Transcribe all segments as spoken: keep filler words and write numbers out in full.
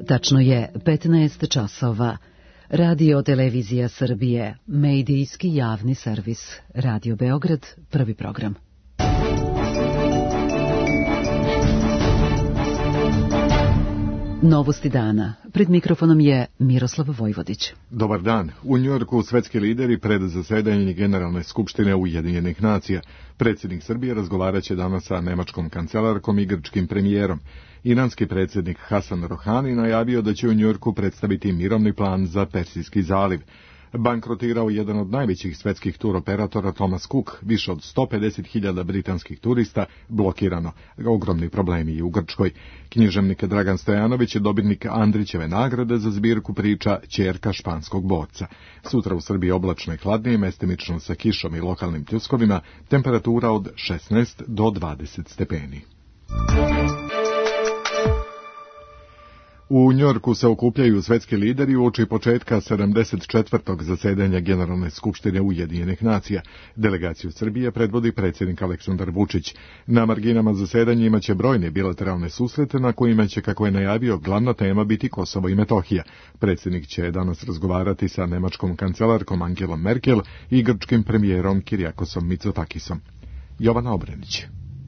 Tačno je petnaest časova. Radio Televizija Srbije, medijski javni servis. Radio Beograd, prvi program. Novosti dana. Pred mikrofonom je Miroslav Vojvodić. Dobar dan. U Njujorku svetski lideri pred zasedanje Generalne skupštine Ujedinjenih nacija. Predsjednik Srbije razgovarat će danas sa nemačkom kancelarkom i grčkim premijerom. Iranski predsjednik Hasan Rohani najavio da će u Njujorku predstaviti mirovni plan za Persijski zaliv. Bankrotirao jedan od najvećih svetskih turoperatora Thomas Cook, više od sto pedeset hiljada britanskih turista blokirano. Ogromni problemi i u Grčkoj. Književnik Dragan Stojanović je dobitnik Andrićeve nagrade za zbirku priča Ćerka španskog borca. Sutra u Srbiji oblačno i hladnije, mestimično sa kišom i lokalnim pljuskovima, temperatura od šesnaest do dvadeset stepeni. U Njujorku se okupljaju svetski lideri uoči početka sedamdeset četvrtog zasedanja Generalne skupštine Ujedinjenih nacija. Delegaciju Srbije predvodi predsjednik Aleksandar Vučić. Na marginama zasedanja imaće brojne bilateralne susrete na kojima će, kako je najavio, glavna tema biti Kosovo i Metohija. Predsjednik će danas razgovarati sa nemačkom kancelarkom Angelom Merkel i grčkim premijerom Kirijakosom Mitsotakisom. Jovana Obrenić.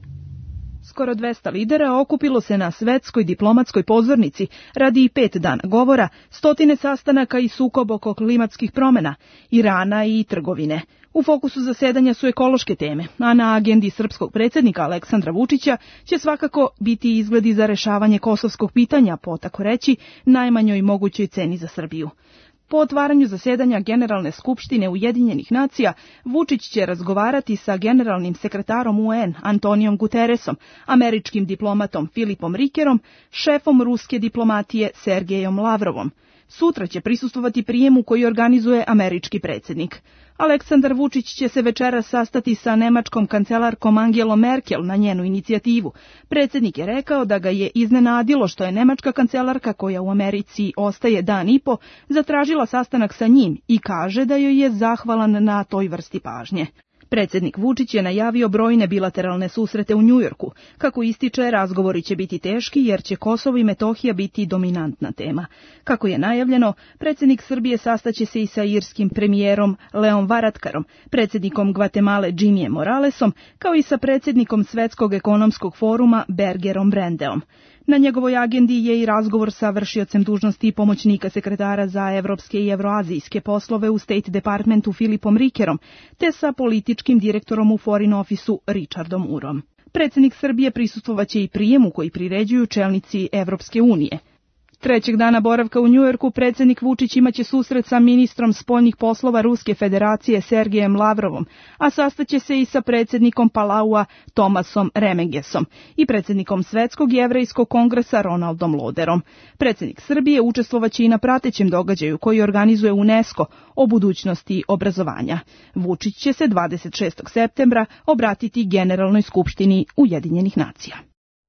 Skoro dvesta lidera okupilo se na svetskoj diplomatskoj pozornici radi pet dana govora, stotine sastanaka i sukob oko klimatskih promjena, Irana i trgovine. U fokusu zasedanja su ekološke teme, a na agendi srpskog predsjednika Aleksandra Vučića će svakako biti izgledi za rešavanje kosovskog pitanja po, tako reći, najmanjoj mogućoj ceni za Srbiju. Po otvaranju zasedanja Generalne skupštine Ujedinjenih nacija, Vučić će razgovarati sa generalnim sekretarom U N Antonijom Guterresom, američkim diplomatom Filipom Rikerom, šefom ruske diplomatije Sergejom Lavrovom. Sutra će prisustvovati prijemu koji organizuje američki predsjednik. Aleksandar Vučić će se večeras sastati sa nemačkom kancelarkom Angelom Merkel na njenu inicijativu. Predsjednik je rekao da ga je iznenadilo što je nemačka kancelarka, koja u Americi ostaje dan i po, zatražila sastanak sa njim i kaže da joj je zahvalan na toj vrsti pažnje. Predsjednik Vučić je najavio brojne bilateralne susrete u Njujorku. Kako ističe, razgovori će biti teški jer će Kosovo i Metohija biti dominantna tema. Kako je najavljeno, predsjednik Srbije sastaće se i sa irskim premijerom Leom Varadkarom, predsjednikom Gvatemale Jimijem Moralesom, kao i sa predsjednikom Svetskog ekonomskog foruma Bergerom Brendeom. Na njegovoj agendi je i razgovor sa vršiocem dužnosti pomoćnika sekretara za evropske i evroazijske poslove u State Departmentu Filipom Rikerom, te sa političkim direktorom u Foreign Officeu Richardom Urom. Predsjednik Srbije prisustvovaće i prijemu koji priređuju čelnici Evropske unije. Trećeg dana boravka u Njujorku predsjednik Vučić imaće susret sa ministrom spoljnih poslova Ruske federacije Sergejem Lavrovom, a sastaće se i sa predsjednikom Palaua Tomasom Remengesom i predsjednikom Svetskog jevrejskog kongresa Ronaldom Loderom. Predsjednik Srbije učestvovaće i na pratećem događaju koji organizuje UNESCO o budućnosti obrazovanja. Vučić će se dvadeset šestog septembra obratiti Generalnoj skupštini Ujedinjenih nacija.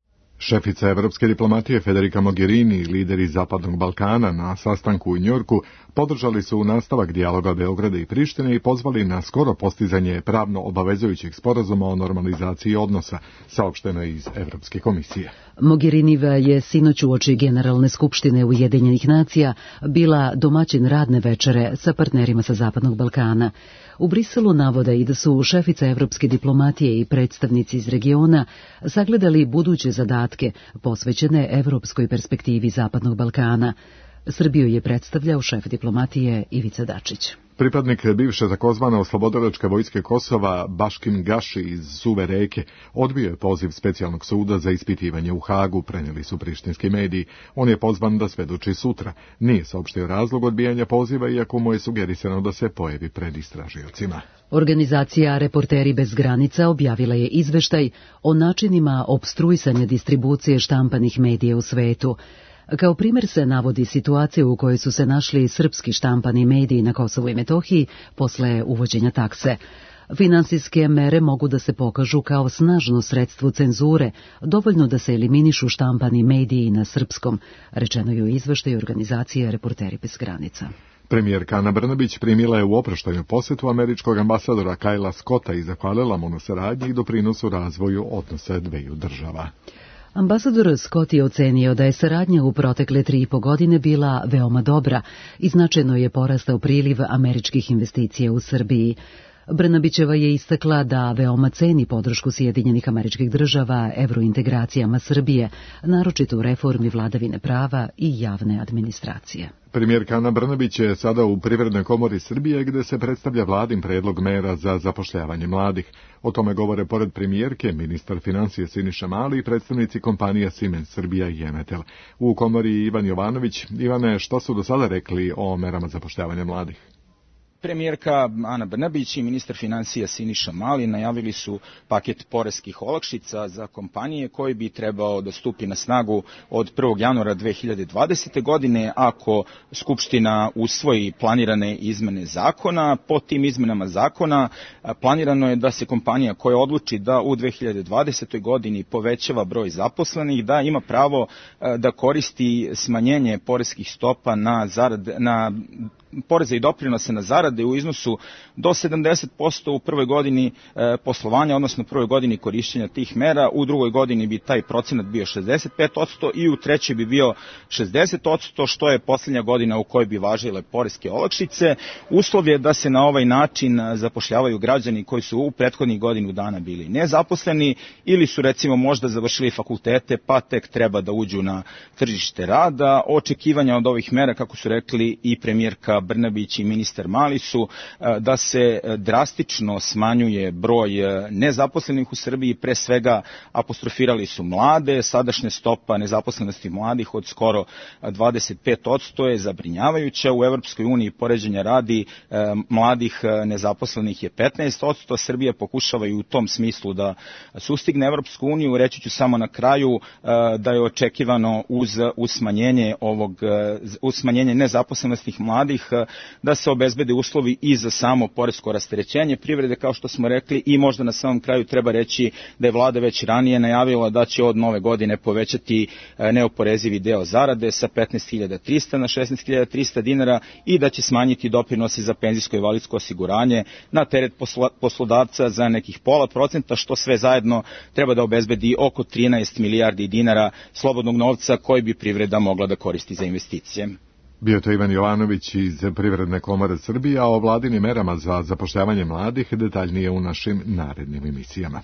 Šefica evropske diplomatije Federica Mogherini i lideri Zapadnog Balkana na sastanku u Njujorku podržali su nastavak dijaloga Beograda i Prištine i pozvali na skoro postizanje pravno obavezujućeg sporazuma o normalizaciji odnosa, saopšteno je iz Evropske komisije. Mogheriniva je sinoć uoči Generalne skupštine Ujedinjenih nacija bila domaćin radne večere sa partnerima sa Zapadnog Balkana. U Briselu navode i da su šefica evropske diplomatije i predstavnici iz regiona sagledali buduće zadatke posvećene evropskoj perspektivi Zapadnog Balkana. Srbiju je predstavljao šef diplomatije Ivica Dačić. Pripadnik bivše takozvane oslobodilačke vojske Kosova Baškim Gaši iz Suve Reke odbio je poziv specijalnog suda za ispitivanje u Hagu, prenijeli su prištinski mediji. On je pozvan da svedoči sutra. Nije saopštio razlog odbijanja poziva, iako mu je sugerisano da se pojavi pred istražiocima. Organizacija Reporteri bez granica objavila je izveštaj o načinima opstruisanja distribucije štampanih medija u svetu. Kao primjer se navodi situacija u kojoj su se našli srpski štampani mediji na Kosovu i Metohiji posle uvođenja takse. Finansijske mere mogu da se pokažu kao snažno sredstvo cenzure, dovoljno da se eliminišu štampani mediji na srpskom, rečeno je u izveštaju organizacije Reporteri bez granica. Premijerka Ana Brnabić primila je u oproštajnu posjetu američkog ambasadora Kajla Scotta i zahvalila mu na saradnji i doprinosu razvoju odnosa dveju država. Ambasador Scott je ocenio da je saradnja u protekle tri i po godine bila veoma dobra i značajno je porastao priliv američkih investicija u Srbiji. Brnabićeva je istakla da veoma ceni podršku Sjedinjenih Američkih Država evrointegracijama Srbije, naročito u reformi vladavine prava i javne administracije. Premijerka Ana Brnabić je sada u Privrednoj komori Srbije gde se predstavlja vladin predlog mera za zapošljavanje mladih. O tome govore pored premijerke ministar financija Siniša Mali i predstavnici kompanija Siemens Srbija i Emetel. U komori Ivan Jovanović. Ivane, što su do sada rekli o merama zapošljavanja mladih? Premijerka Ana Brnabić i ministar financija Siniša Mali najavili su paket poreskih olakšica za kompanije koji bi trebao da stupi na snagu od prvog januara dve hiljade dvadesete. godine ako Skupština usvoji planirane izmene zakona. Po tim izmenama zakona planirano je da se kompanija koja odluči da u dve hiljade dvadesetoj. godini povećava broj zaposlenih, da ima pravo da koristi smanjenje poreskih stopa na zarade, na poreza i doprinose na zarade u iznosu do sedamdeset posto u prvoj godini e, poslovanja, odnosno prvoj godini korišćenja tih mera, u drugoj godini bi taj procenat bio šezdeset pet posto i u trećoj bi bio šezdeset posto, što je posljednja godina u kojoj bi važile poreske olakšice. Uslov je da se na ovaj način zapošljavaju građani koji su u prethodnih godinu dana bili nezaposleni ili su recimo možda završili fakultete pa tek treba da uđu na tržište rada. Očekivanja od ovih mera, kako su rekli i premijerka Brnabić i ministar Mali, su da se drastično smanjuje broj nezaposlenih u Srbiji, pre svega apostrofirali su mlade. Sadašnja stopa nezaposlenosti mladih od skoro dvadeset pet posto je zabrinjavajuća. U Evropskoj uniji poređenja radi mladih nezaposlenih je petnaest posto. Srbija pokušava i u tom smislu da sustigne Evropsku uniju. Reći ću samo na kraju da je očekivano uz, uz smanjenje ovog uz smanjenje nezaposlenih mladih da se obezbede uslovi i za samo poresko rasterećenje privrede, kao što smo rekli, i možda na samom kraju treba reći da je vlada već ranije najavila da će od nove godine povećati neoporezivi deo zarade sa petnaest hiljada trista na šesnaest hiljada trista dinara i da će smanjiti doprinose za penzijsko i invalidsko osiguranje na teret poslodavca za nekih pola procenta, što sve zajedno treba da obezbedi oko trinaest milijardi dinara slobodnog novca koji bi privreda mogla da koristi za investicije. Bio to Ivan Jovanović iz Privredne komore Srbije, a o vladinim merama za zapošljavanje mladih detaljnije u našim narednim emisijama.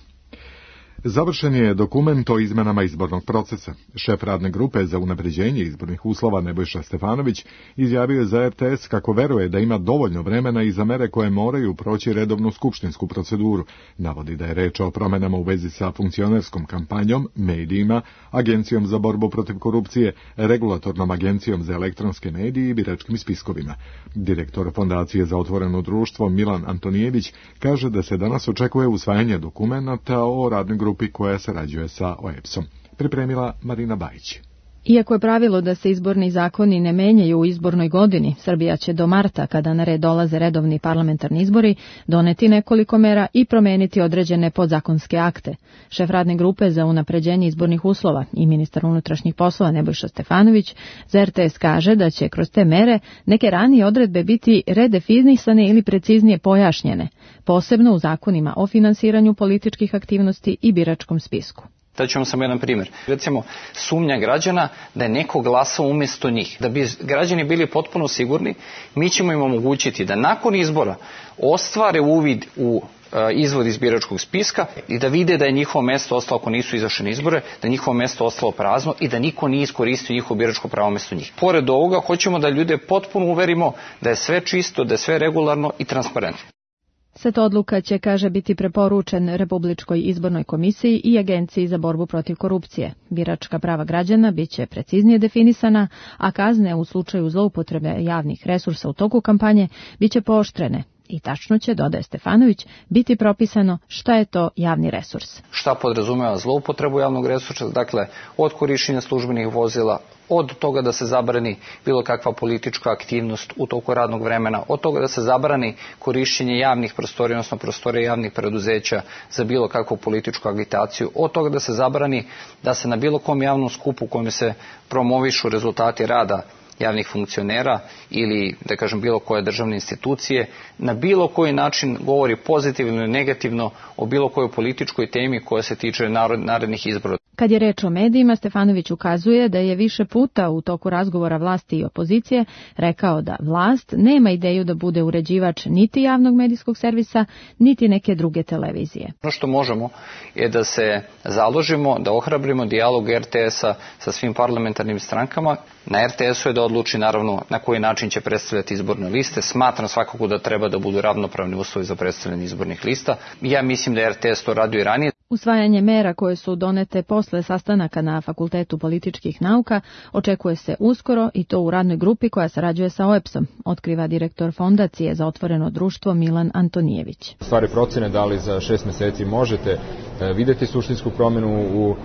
Završen je dokument o izmenama izbornog procesa. Šef radne grupe za unapređenje izbornih uslova Nebojša Stefanović izjavio je za er te es kako veruje da ima dovoljno vremena i za mere koje moraju proći redovnu skupštinsku proceduru. Navodi da je reč o promenama u vezi sa funkcionerskom kampanjom, medijima, Agencijom za borbu protiv korupcije, Regulatornom agencijom za elektronske medije i biračkim spiskovima. Direktor Fondacije za otvoreno društvo Milan Antonijević kaže da se danas očekuje usvajanje dokumenta o radnoj grupi koja sarađuje sa o e pe es-om. Pripremila Marina Bajić. Iako je pravilo da se izborni zakoni ne menjaju u izbornoj godini, Srbija će do marta, kada na red dolaze redovni parlamentarni izbori, doneti nekoliko mera i promeniti određene podzakonske akte. Šef radne grupe za unapređenje izbornih uslova i ministar unutrašnjih poslova Nebojša Stefanović za er te es kaže da će kroz te mere neke ranije odredbe biti redefinisane ili preciznije pojašnjene, posebno u zakonima o finansiranju političkih aktivnosti i biračkom spisku. Da ću vam samo jedan primjer. Recimo, sumnja građana da je neko glasao umjesto njih. Da bi građani bili potpuno sigurni, mi ćemo im omogućiti da nakon izbora ostvare uvid u izvod iz biračkog spiska i da vide da je njihovo mesto ostalo, ako nisu izašli na izbore, da je njihovo mesto ostalo prazno i da niko nije iskoristio njihovo biračko pravo mesto njih. Pored ovoga, hoćemo da ljude potpuno uverimo da je sve čisto, da je sve regularno i transparentno. Set odluka će, kaže, biti preporučen Republičkoj izbornoj komisiji i Agenciji za borbu protiv korupcije. Biračka prava građana biće preciznije definisana, a kazne u slučaju zloupotrebe javnih resursa u toku kampanje biće pooštrene. I tačno će, dodaje Stefanović, biti propisano šta je to javni resurs. Šta podrazumeva zloupotrebu javnog resursa, dakle od korišćenja službenih vozila, od toga da se zabrani bilo kakva politička aktivnost u toku radnog vremena, od toga da se zabrani korišćenje javnih prostorija, odnosno prostorija javnih preduzeća za bilo kakvu političku agitaciju, od toga da se zabrani da se na bilo kom javnom skupu u kojem se promovišu rezultati rada javnih funkcionera ili, da kažem, bilo koje državne institucije na bilo koji način govori pozitivno ili negativno o bilo kojoj političkoj temi koja se tiče narednih izbora. Kad je reč o medijima, Stefanović ukazuje da je više puta u toku razgovora vlasti i opozicije rekao da vlast nema ideju da bude uređivač niti javnog medijskog servisa, niti neke druge televizije. Ono što možemo je da se založimo, da ohrabrimo dijalog er te esa sa svim parlamentarnim strankama. Na er te esu je da odluči naravno na koji način će predstavljati izborne liste. Smatram svakako da treba da budu ravnopravni uslovi za predstavljanje izbornih lista. Ja mislim da er te es to radio i ranije. Usvajanje mera koje su donete posle sastanaka na Fakultetu političkih nauka očekuje se uskoro i to u radnoj grupi koja sarađuje sa o e pe esom, otkriva direktor Fondacije za otvoreno društvo Milan Antonijević. Stvari procene da li za šest meseci možete videti suštinsku promjenu u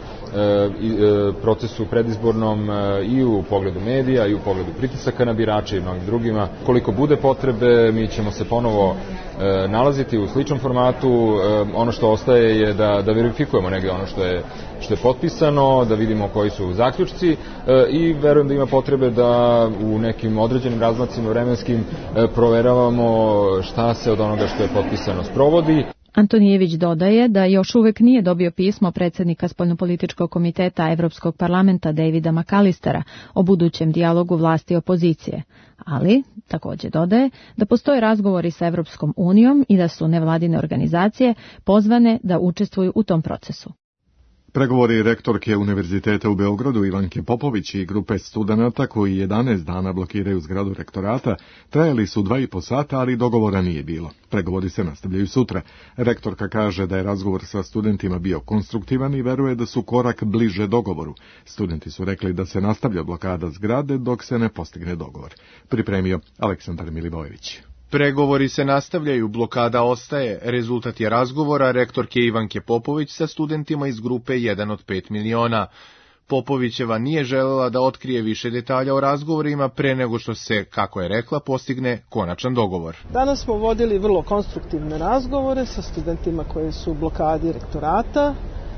procesu predizbornom i u pogledu medija i u pogledu pritisaka na birače i mnogim drugima. Koliko bude potrebe, mi ćemo se ponovo nalaziti u sličnom formatu. Ono što ostaje je da, da verifikujemo negdje ono što je, što je potpisano, da vidimo koji su zaključci i verujem da ima potrebe da u nekim određenim razmacima vremenskim proveravamo šta se od onoga što je potpisano sprovodi. Antonijević dodaje da još uvek nije dobio pismo predsjednika Spoljnopolitičkog komiteta Evropskog parlamenta Davida McAllistera o budućem dijalogu vlasti i opozicije, ali također dodaje da postoje razgovori sa Evropskom unijom i da su nevladine organizacije pozvane da učestvuju u tom procesu. Pregovori rektorke Univerziteta u Beogradu Ivanke Popović i grupe studenata koji jedanaest dana blokiraju zgradu rektorata trajali su dva i po sata, ali dogovora nije bilo. Pregovori se nastavljaju sutra. Rektorka kaže da je razgovor sa studentima bio konstruktivan i veruje da su korak bliže dogovoru. Studenti su rekli da se nastavlja blokada zgrade dok se ne postigne dogovor. Pripremio Aleksandar Milivojević. Pregovori se nastavljaju, blokada ostaje. Rezultat je razgovora rektorke Ivanke Popović sa studentima iz grupe jedan od pet miliona. Popovićeva nije želela da otkrije više detalja o razgovorima pre nego što se, kako je rekla, postigne konačan dogovor. Danas smo vodili vrlo konstruktivne razgovore sa studentima koji su u blokadi rektorata.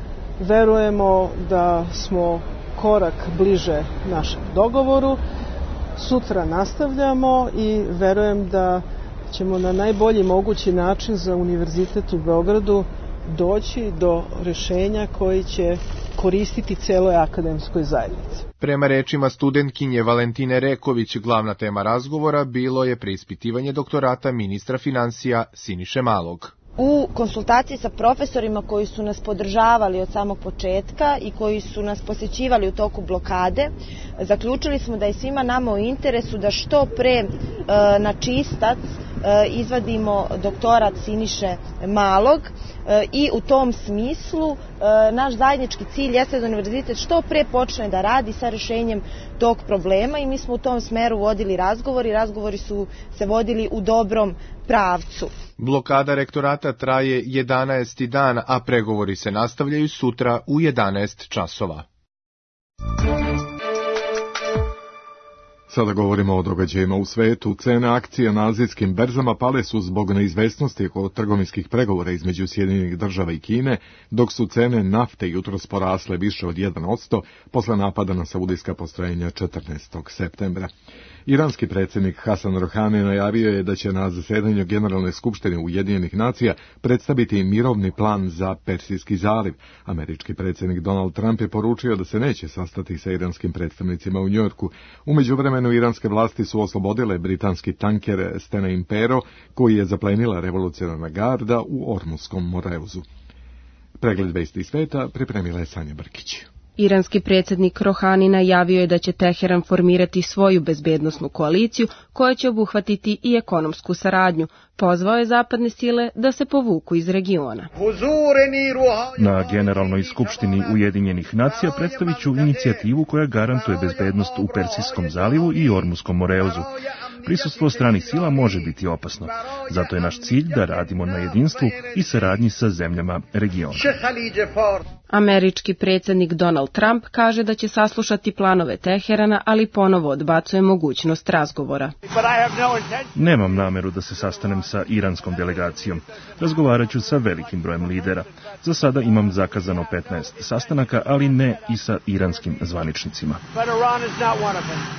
Verujemo da smo korak bliže našem dogovoru. Sutra nastavljamo i verujem da ćemo na najbolji mogući način za Univerzitet u Beogradu doći do rješenja koji će koristiti celoj akademskoj zajednici. Prema rečima studentkinje Valentine Reković, glavna tema razgovora bilo je preispitivanje doktorata ministra finansija Siniše Malog. U konsultaciji sa profesorima koji su nas podržavali od samog početka i koji su nas posjećivali u toku blokade, zaključili smo da je svima nama u interesu da što pre e, na čistac e, izvadimo doktorat Siniše Malog e, i u tom smislu e, naš zajednički cilj jeste da univerzitet što pre počne da radi sa rješenjem tog problema i mi smo u tom smeru vodili razgovori, razgovori su se vodili u dobrom pravcu. Blokada rektorata traje jedanaesti dan, a pregovori se nastavljaju sutra u jedanaest časova. Sada govorimo o događajima u svetu. Cene akcija na azijskim berzama pale su zbog neizvesnosti oko trgovinskih pregovora između Sjedinjenih država i Kine, dok su cene nafte jutros porasle više od jedan posto posle napada na saudijska postrojenja četrnaestog septembra. Iranski predsjednik Hasan Rohani najavio je da će na zasedanju Generalne skupštine Ujedinjenih nacija predstaviti mirovni plan za Persijski zaliv. Američki predsjednik Donald Trump je poručio da se neće sastati sa iranskim predstavnicima u Njujorku. U međuvremenu iranske vlasti su oslobodile britanski tanker Stena Impero, koji je zaplenila revolucionarna garda u Ormuskom Moreuzu. Pregled vesti sveta pripremila je Sanja Brkić. Iranski predsjednik Rohani najavio je da će Teheran formirati svoju bezbednosnu koaliciju koja će obuhvatiti i ekonomsku saradnju. Pozvao je zapadne sile da se povuku iz regiona. Na Generalnoj skupštini Ujedinjenih nacija predstavit ću inicijativu koja garantuje bezbednost u Persijskom zalivu i Ormuskom Moreuzu. Prisustvo stranih sila može biti opasno. Zato je naš cilj da radimo na jedinstvu i saradnji sa zemljama regiona. Američki predsjednik Donald Trump kaže da će saslušati planove Teherana, ali ponovo odbacuje mogućnost razgovora. Nemam nameru da se sastanem sa iranskom delegacijom. Razgovarat ću sa velikim brojem lidera. Za sada imam zakazano petnaest sastanaka, ali ne i sa iranskim zvaničnicima.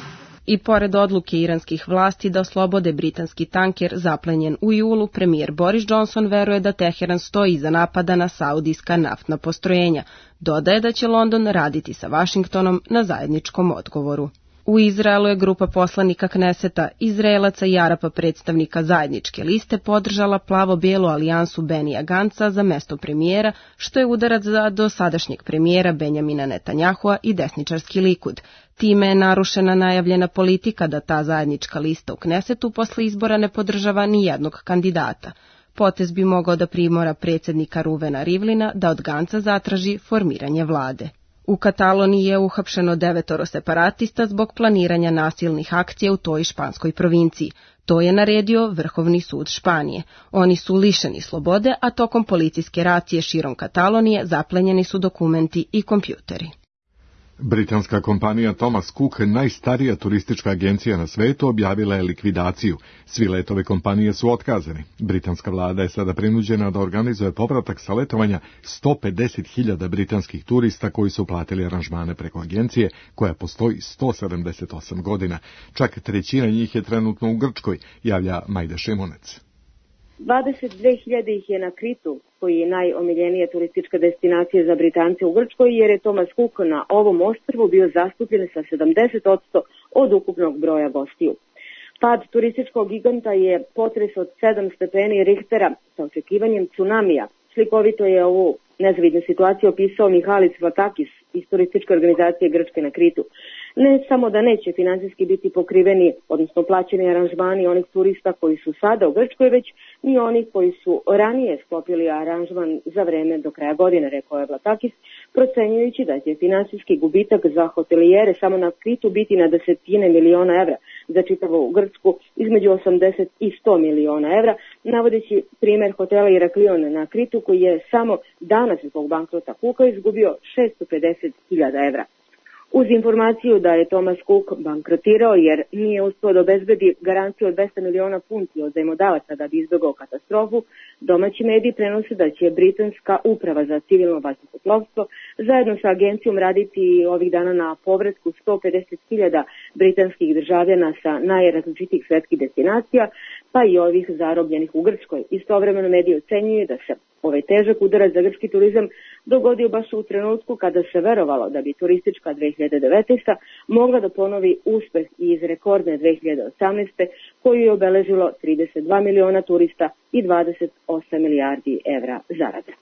I pored odluke iranskih vlasti da oslobode britanski tanker zaplenjen u julu, premijer Boris Johnson veruje da Teheran stoji iza napada na saudijska naftna postrojenja. Dodaje da će London raditi sa Vašingtonom na zajedničkom odgovoru. U Izraelu je grupa poslanika Kneseta, Izraelaca i Arapa predstavnika zajedničke liste podržala plavo-bijelu alijansu Benija Ganca za mesto premijera, što je udarac za dosadašnjeg premijera Benjamina Netanjahua i desničarski Likud. Time je narušena najavljena politika da ta zajednička lista u Knesetu posle izbora ne podržava ni jednog kandidata. Potez bi mogao da primora predsjednika Ruvena Rivlina da od Ganca zatraži formiranje vlade. U Kataloniji je uhapšeno devetoro separatista zbog planiranja nasilnih akcija u toj španskoj provinciji. To je naredio Vrhovni sud Španije. Oni su lišeni slobode, a tokom policijske racije širom Katalonije zaplenjeni su dokumenti i kompjuteri. Britanska kompanija Thomas Cook, najstarija turistička agencija na svetu, objavila je likvidaciju. Svi letovi kompanije su otkazani. Britanska vlada je sada prinuđena da organizuje povratak sa letovanja sto pedeset hiljada britanskih turista koji su platili aranžmane preko agencije, koja postoji sto sedamdeset osam godina. Čak trećina njih je trenutno u Grčkoj, javlja Majda Šimunec. dvadeset dve hiljade ih je na Kritu, koji je najomiljenija turistička destinacija za Britance u Grčkoj, jer je Thomas Cook na ovom ostrvu bio zastupljen sa sedamdeset posto od ukupnog broja gostiju. Pad turističkog giganta je potres od sedam stepeni Richtera sa očekivanjem tsunamija. Slikovito je ovu nezavidnu situaciju opisao Mihalis Vatakis iz turističke organizacije Grčke na Kritu. Ne samo da neće finansijski biti pokriveni, odnosno plaćeni aranžmani onih turista koji su sada u Grčkoj, već ni oni koji su ranije sklopili aranžman za vreme do kraja godine, rekao je Vlatakis, procenjujući da će finansijski gubitak za hotelijere samo na Kritu biti na desetine miliona evra, za čitavu Grčku između osamdeset i sto miliona evra, navodeći primjer hotela Iraklion na Kritu koji je samo danas zbog bankrota Cooka izgubio šesto pedeset hiljada evra. Uz informaciju da je Thomas Cook bankrotirao jer nije uspio da obezbedi garanciju od dvesta miliona funti od zajmodavaca da bi izbjegao katastrofu, domaći mediji prenose da će britanska uprava za civilno vazduhoplovstvo zajedno sa agencijom raditi ovih dana na povratku sto pedeset hiljada britanskih državljana sa najrazličitijih svetskih destinacija, pa i ovih zarobljenih u Grčkoj. Istovremeno mediji ocenjuju da se ovaj težak udarac za grčki turizam dogodio baš u trenutku kada se verovalo da bi turistička dve hiljade devetnaesta mogla da ponovi uspeh iz rekordne dve hiljade osamnaeste koju je obeležilo trideset dva miliona turista i dvadeset osam milijardi evra zarade.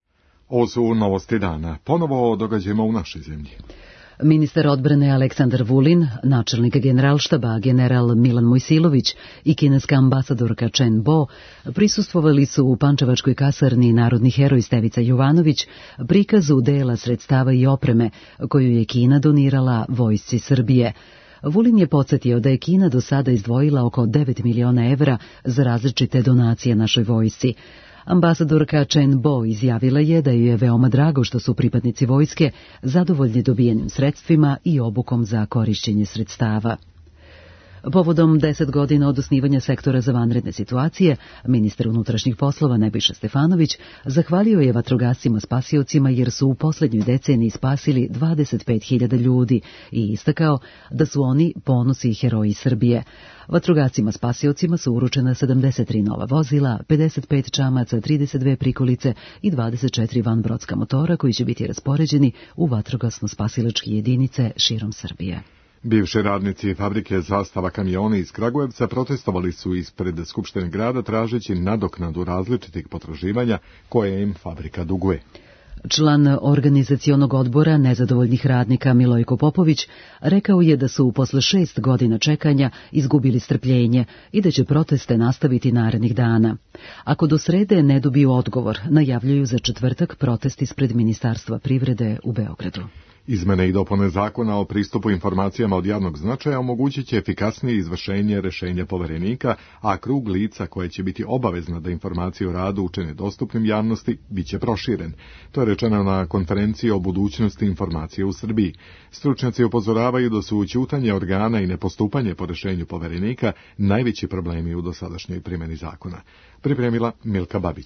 Ovo su novosti dana. Ponovo o događajima u našoj zemlji. Ministar odbrane Aleksandar Vulin, načelnik generalštaba general Milan Mojsilović i kineska ambasadorka Chen Bo prisustvovali su u Pančevačkoj kasarni Narodni heroj Stevica Jovanović prikazu dela sredstava i opreme koju je Kina donirala vojsci Srbije. Vulin je podsjetio da je Kina do sada izdvojila oko devet miliona evra za različite donacije našoj vojsci. Ambasadorka Chen Bo izjavila je da ju je veoma drago što su pripadnici vojske zadovoljni dobijenim sredstvima i obukom za korišćenje sredstava. Povodom deset godina od osnivanja sektora za vanredne situacije, ministar unutrašnjih poslova Nebojša Stefanović zahvalio je vatrogascima spasiocima jer su u posljednjoj deceniji spasili dvadeset pet hiljada ljudi i istakao da su oni ponosi i heroji Srbije. Vatrogascima spasiocima su uručena sedamdeset tri nova vozila, pedeset pet čamaca, trideset dve prikolice i dvadeset četiri vanbrodska motora koji će biti raspoređeni u vatrogasno-spasilačke jedinice širom Srbije. Bivši radnici fabrike Zastava kamiona iz Kragujevca protestovali su ispred Skupštine grada tražeći nadoknadu različitih potraživanja koje im fabrika duguje. Član organizacionog odbora nezadovoljnih radnika Milojko Popović rekao je da su posle šest godina čekanja izgubili strpljenje i da će proteste nastaviti narednih dana. Ako do srede ne dobiju odgovor, najavljuju za četvrtak protest ispred Ministarstva privrede u Beogradu. Izmene i dopune zakona o pristupu informacijama od javnog značaja omogućit će efikasnije izvršenje rešenja poverenika, a krug lica koje će biti obavezna da informacije o radu učine dostupnim javnosti bit će proširen. To je rečeno na konferenciji o budućnosti informacije u Srbiji. Stručnjaci upozoravaju da su ućutanje organa i nepostupanje po rešenju poverenika najveći problemi u dosadašnjoj primjeni zakona. Pripremila Milka Babić.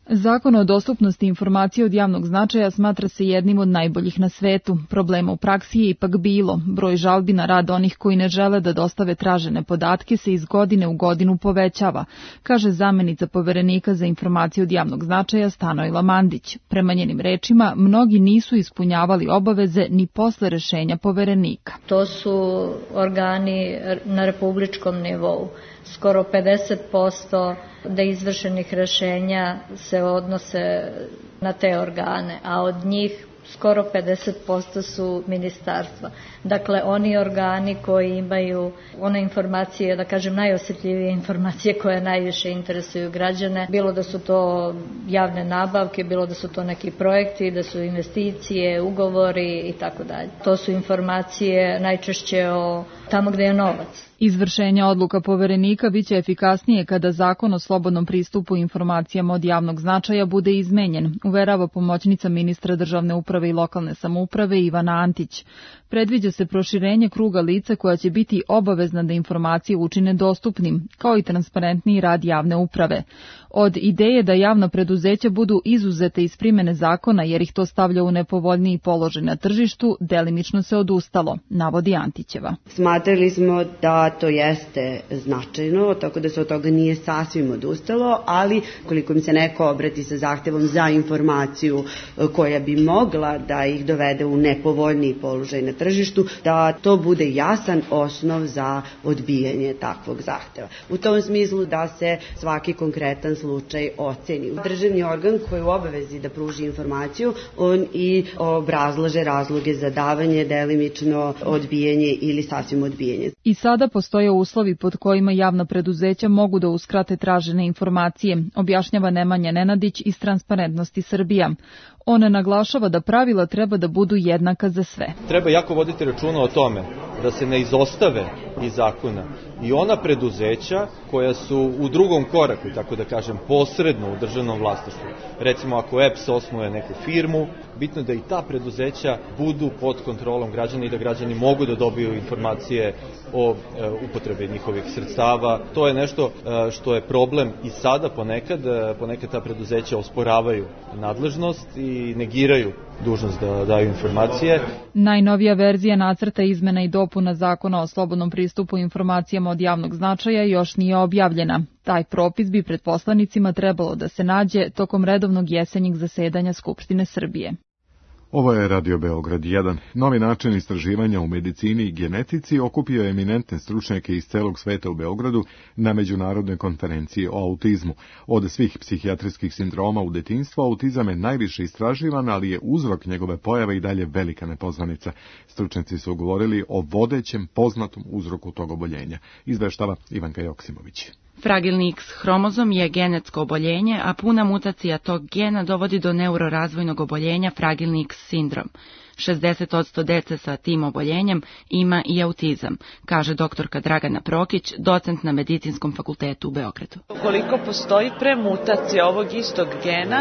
Zakon o dostupnosti informacije od javnog značaja smatra se jednim od najboljih na svetu. Problema u praksi je ipak bilo. Broj žalbi na rad onih koji ne žele da dostave tražene podatke se iz godine u godinu povećava, kaže zamenica Poverenika za informacije od javnog značaja Stanojla Mandić. Prema njenim rečima, mnogi nisu ispunjavali obaveze ni posle rešenja Poverenika. To su organi na republičkom nivou. Skoro pedeset posto da izvršenih rešenja se odnose na te organe, a od njih skoro pedeset posto su ministarstva. Dakle, oni organi koji imaju one informacije, da kažem najosjetljivije informacije koje najviše interesuju građane, bilo da su to javne nabavke, bilo da su to neki projekti, da su investicije, ugovori i tako dalje. To su informacije najčešće o tamo gde je novac. Izvršenje odluka Poverenika biće efikasnije kada Zakon o slobodnom pristupu informacijama od javnog značaja bude izmenjen, uverava pomoćnica ministra državne uprave i lokalne samouprave Ivana Antić. Predviđa se proširenje kruga lica koja će biti obavezna da informacije učine dostupnim, kao i transparentniji rad javne uprave. Od ideje da javna preduzeća budu izuzete iz primene zakona jer ih to stavlja u nepovoljniji položaj na tržištu, delimično se odustalo, navodi Antićeva. Smatrali smo da to jeste značajno, tako da se od toga nije sasvim odustalo, ali koliko im se neko obrati sa zahtevom za informaciju koja bi mogla da ih dovede u nepovoljniji položaj na tržištu, da to bude jasan osnov za odbijanje takvog zahteva. U tom smislu da se svaki konkretan slučaj oceni. Državni organ koji je u obavezi da pruži informaciju, on i obrazlaže razloge za davanje, delimično odbijanje ili sasvim odbijanje. I sada postoje uslovi pod kojima javna preduzeća mogu da uskrate tražene informacije, objašnjava Nemanja Nenadić iz Transparentnosti Srbija. Ona naglašava da pravila treba da budu jednaka za sve. Treba jako voditi računa o tome da se ne izostave iz zakona i ona preduzeća koja su u drugom koraku, tako da kažem, posredno u državnom vlasništvu. Recimo ako E P S osnuje neku firmu, bitno da i ta preduzeća budu pod kontrolom građana i da građani mogu da dobiju informacije o e, upotrebi njihovih sredstava. To je nešto e, što je problem i sada ponekad, e, ponekad ta preduzeća osporavaju nadležnost i negiraju dužnost da daju informacije. Najnovija verzija nacrta izmena i dopuna Zakona o slobodnom pristupu informacijama od javnog značaja još nije objavljena. Taj propis bi pred poslanicima trebalo da se nađe tokom redovnog jesenjeg zasedanja Skupštine Srbije. Ovo je Radio Beograd jedan. Novi način istraživanja u medicini i genetici okupio je eminentne stručnjake iz celog sveta u Beogradu na međunarodnoj konferenciji o autizmu. Od svih psihijatrijskih sindroma u detinjstvu autizam je najviše istraživan, ali je uzrok njegove pojave i dalje velika nepoznanica. Stručnjaci su govorili o vodećem poznatom uzroku tog oboljenja. Izveštava Ivanka Joksimović. Fragilni X hromozom je genetsko oboljenje, a puna mutacija tog gena dovodi do neurorazvojnog oboljenja fragilni X sindrom. šezdeset posto dece sa tim oboljenjem ima i autizam, kaže doktorka Dragana Prokić, docent na Medicinskom fakultetu u Beogradu. Koliko postoji premutacija ovog istog gena,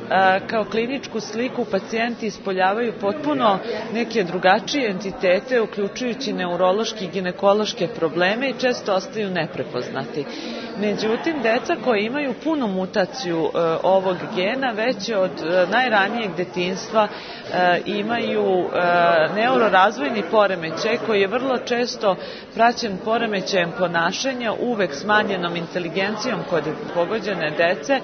kao kliničku sliku pacijenti ispoljavaju potpuno neke drugačije entitete, uključujući neurološki i ginekološke probleme i često ostaju neprepoznati. Međutim, deca koji imaju punu mutaciju ovog gena već od najranijeg detinjstva imaju neurorazvojni poremećaj koji je vrlo često praćen poremećajem ponašanja, uvek smanjenom inteligencijom kod pogođene dece.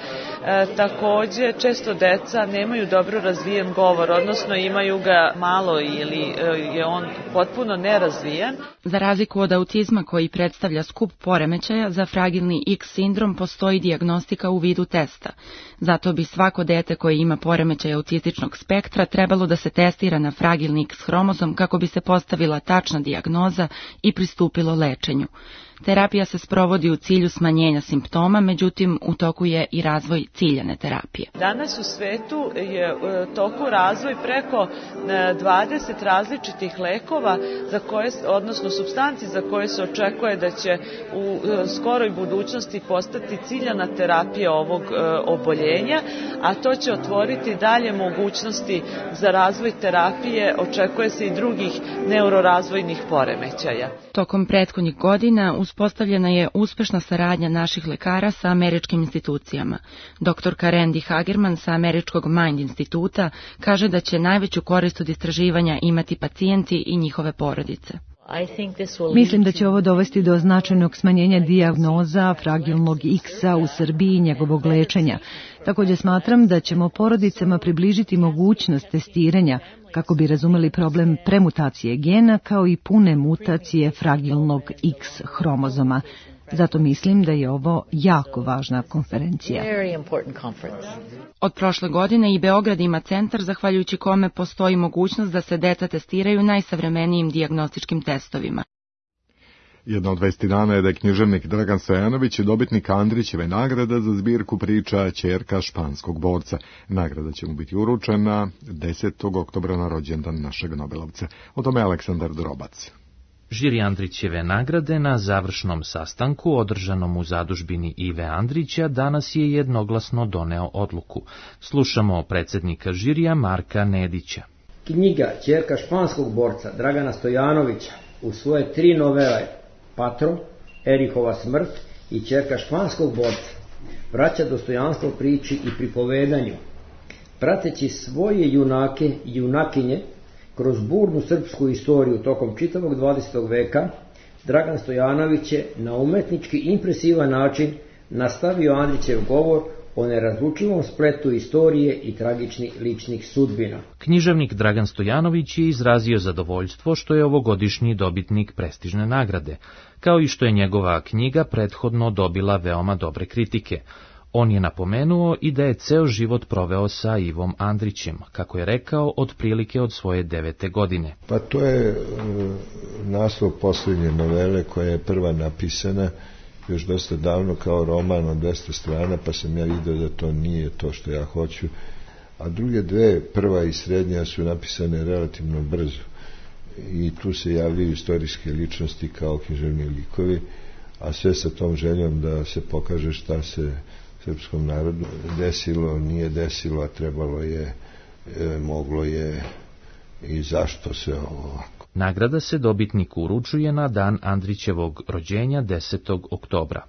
Takođe, često deca nemaju dobro razvijen govor, odnosno imaju ga malo ili je on potpuno nerazvijen. Za razliku od autizma koji predstavlja skup poremećaja, za fragilni X sindrom postoji dijagnostika u vidu testa. Zato bi svako dete koje ima poremećaj autističnog spektra trebalo da se testira na fragilni X hromozom kako bi se postavila tačna dijagnoza i pristupilo lečenju. Terapija se sprovodi u cilju smanjenja simptoma, međutim u toku je i razvoj ciljane terapije. Danas u svetu je u toku razvoj preko dvadeset različitih lekova, za koje, odnosno supstanci za koje se očekuje da će u skoroj budućnosti postati ciljana terapija ovog oboljenja, a to će otvoriti dalje mogućnosti za razvoj terapije, očekuje se i drugih neurorazvojnih poremećaja. Tokom prethodnih godina uz uspostavljena je uspešna saradnja naših lekara sa američkim institucijama. Doktorka Randy Hagerman sa američkog Mind instituta kaže da će najveću korist od istraživanja imati pacijenti i njihove porodice. Mislim da će ovo dovesti do značajnog smanjenja dijagnoza fragilnog X-a u Srbiji i njegovog lečenja. Također smatram da ćemo porodicama približiti mogućnost testiranja kako bi razumeli problem premutacije gena kao i pune mutacije fragilnog X hromozoma. Zato mislim da je ovo jako važna konferencija. Od prošle godine i Beograd ima centar zahvaljujući kome postoji mogućnost da se deca testiraju najsavremenijim dijagnostičkim testovima. Jedna od vesti dana je da je književnik Dragan Stojanović dobitnik Andrićeve nagrada za zbirku priča Ćerka španskog borca. Nagrada će mu biti uručena desetog oktobra na rođendan našeg Nobelovca. O tome je Aleksandar Drobac. Žiri Andrićeve nagrade na završnom sastanku održanom u zadužbini Ive Andrića danas je jednoglasno doneo odluku. Slušamo predsjednika žirija Marka Nedića. Knjiga Ćerka španskog borca Dragana Stojanovića u svoje tri novele Patro, Erihova smrt i Ćerka španskog borca vraća dostojanstvo priči i pripovedanju. Prateći svoje junake i junakinje kroz burnu srpsku istoriju tokom čitavog dvadesetog veka, Dragan Stojanović je na umetnički impresivan način nastavio Andrićev govor o nerazlučivom spletu istorije i tragičnih ličnih sudbina. Književnik Dragan Stojanović je izrazio zadovoljstvo što je ovogodišnji dobitnik prestižne nagrade, kao i što je njegova knjiga prethodno dobila veoma dobre kritike. On je napomenuo i da je ceo život proveo sa Ivom Andrićem, kako je rekao, otprilike od svoje devete godine. Pa to je naslov posljednje novele koja je prva napisana još dosta davno kao roman od dvesta strana, pa sam ja vidio da to nije to što ja hoću. A druge dve, prva i srednja, su napisane relativno brzo. I tu se javljaju istorijske ličnosti kao književni likovi, a sve sa tom željom da se pokaže šta se srpskom narodu desilo, nije desilo, a trebalo je, e, moglo je i zašto se ovako. Nagrada se dobitniku uručuje na dan Andrićevog rođenja desetog oktobra.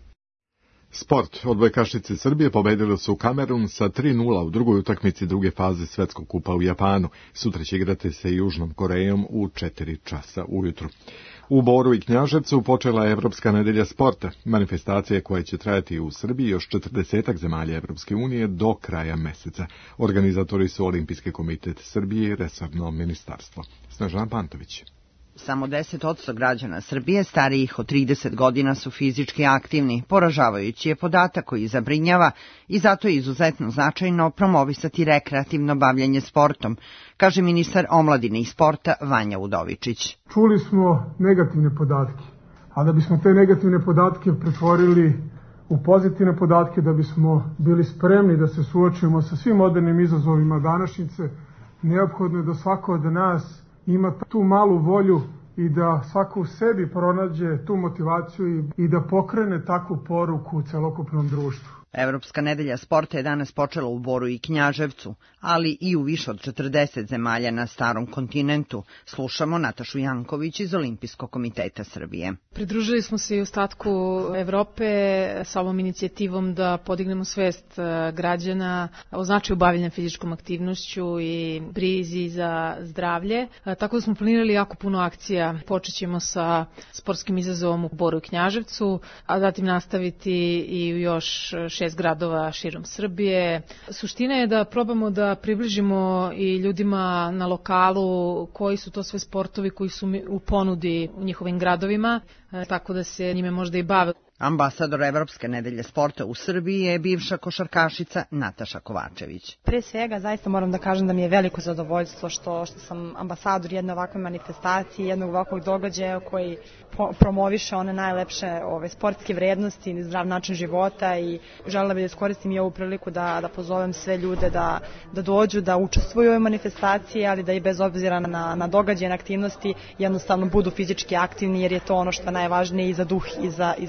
Sport. Odbojkašice Srbije pobedile su Kamerun sa tri nula u drugoj utakmici druge faze Svetskog kupa u Japanu. Sutra će igrati sa Južnom Korejom u četiri časa ujutru. U Boru i Knjaževcu počela je Evropska nedelja sporta, manifestacija koja će trajati u Srbiji još četrdesetak zemalja Evropske unije do kraja meseca. Organizatori su Olimpijski komitet Srbije i resorno ministarstvo. Snežana Pantović. Samo deset posto građana Srbije starijih od trideset godina su fizički aktivni. Poražavajući je podatak koji zabrinjava i zato je izuzetno značajno promovisati rekreativno bavljanje sportom, kaže ministar omladine i sporta Vanja Udovičić. Čuli smo negativne podatke, a da bismo te negativne podatke pretvorili u pozitivne podatke, da bismo bili spremni da se suočimo sa svim modernim izazovima današnjice, neophodno je da svako od nas ima tu malu volju i da svako u sebi pronađe tu motivaciju i da pokrene takvu poruku u celokupnom društvu. Evropska nedelja sporta je danas počela u Boru i Knjaževcu, ali i u više od četrdeset zemalja na starom kontinentu. Slušamo Natašu Janković iz Olimpijskog komiteta Srbije. Pridružili smo se i ostatku Evrope sa ovom inicijativom da podignemo svest građana o značaju bavljenja fizičkom aktivnošću i brizi za zdravlje. Tako da smo planirali jako puno akcija. Počećemo sa sportskim izazovom u Boru i Knjaževcu, a zatim nastaviti i u još šest gradova širom Srbije. Suština je da probamo da približimo i ljudima na lokalu koji su to sve sportovi koji su u ponudi u njihovim gradovima, tako da se njime možda i bave. Ambasador Evropske nedelje sporta u Srbiji je bivša košarkašica Nataša Kovačević. Pre svega, zaista moram da kažem da mi je veliko zadovoljstvo što, što sam ambasador jedne ovakve manifestacije, jednog ovakvog događaja koji promoviše one najlepše ove sportske vrednosti i zdrav način života i želela bih da iskoristim i ovu priliku da, da pozovem sve ljude da, da dođu, da učestvuju u ovoj manifestaciji, ali da i bez obzira na, na događaje, na aktivnosti jednostavno budu fizički aktivni jer je to ono što je najvažnije i za duh i za, i za telo.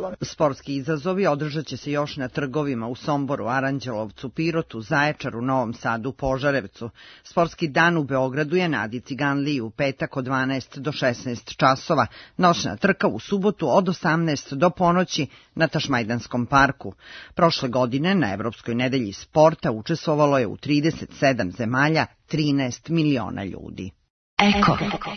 Sportski izazovi održat će se još na trgovima u Somboru, Aranđelovcu, Pirotu, Zaječaru, Novom Sadu, Požarevcu. Sportski dan u Beogradu je na Adi Ciganliji u petak od dvanaest do šesnaest časova, noćna trka u subotu od osamnaest do ponoći na Tašmajdanskom parku. Prošle godine na Evropskoj nedelji sporta učestvovalo je u trideset sedam zemalja trinaest miliona ljudi. Eko.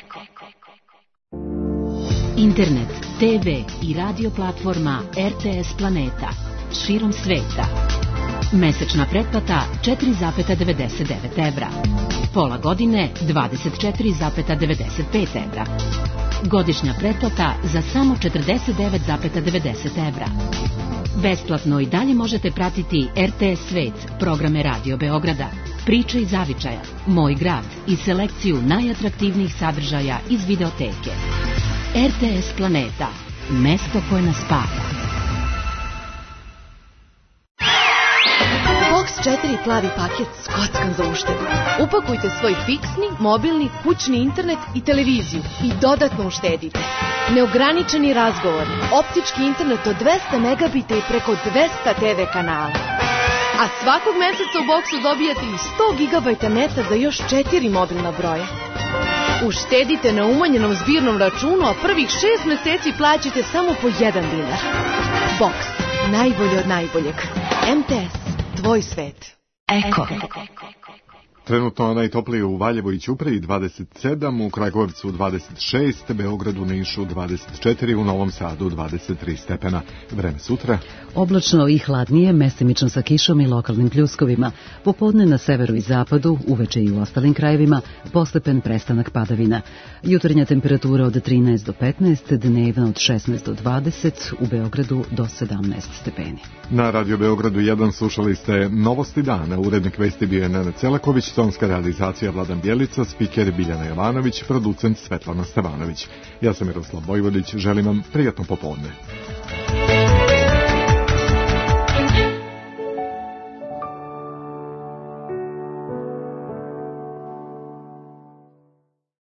Internet, te ve i radio platforma er te es Planeta širom sveta. Mesečna pretplata četiri zarez devedeset devet evra. Pola godine dvadeset četiri zarez devedeset pet evra. Godišnja pretplata za samo četrdeset devet zarez devedeset evra. Besplatno i dalje možete pratiti er te es Svet, programe Radio Beograda, Priče iz zavičaja, Moj grad i selekciju najatraktivnijih sadržaja iz videoteke. er te es Planeta, mesto koje nas spaja. Box četiri plavi paket s kockan za uštedu. Upakujte svoj fiksni, mobilni, kućni internet i televiziju i dodatno uštedite. Neograničeni razgovor, optički internet od dvesta megabita i preko dvesta te ve kanala. A svakog meseca u Boxu dobijate i sto gigabajta neta za još četiri mobilna broja. Uštedite na umanjenom zbirnom računu, a prvih šest meseci plaćate samo po jedan dinar. Box, najbolje od najboljeg. em te es, tvoj svet. Eko. Trenutno najtoplije u Valjevu i Ćupriji dvadeset sedam, u Kragujevcu dvadeset šest, Beogradu, Nišu dvadeset četiri, u Novom Sadu dvadeset tri stepena. Vreme sutra. Oblačno i hladnije, mestimično sa kišom i lokalnim pljuskovima. Popodne na severu i zapadu, uveče i u ostalim krajevima, postepen prestanak padavina. Jutarnja temperatura od trinaest do petnaest, dnevna od šesnaest do dvadeset, u Beogradu do sedamnaest stepeni. Na Radio Beogradu jedan slušali ste Novosti dana. Urednik vesti bio je Nenad Celaković, tonska realizacija Vladan Bjelica, spiker Biljana Jovanović, producent Svetlana Stevanović. Ja sam Miroslav Vojvodić, želim vam prijatno popodne.